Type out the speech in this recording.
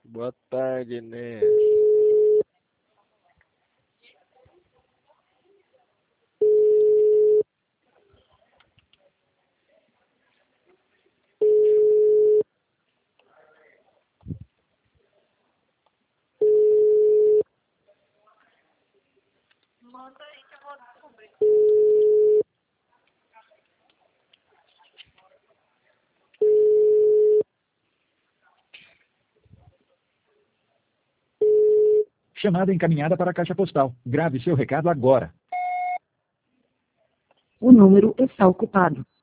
Boa tarde, Inês. Chamada encaminhada para a caixa postal. Grave seu recado agora. O número está ocupado.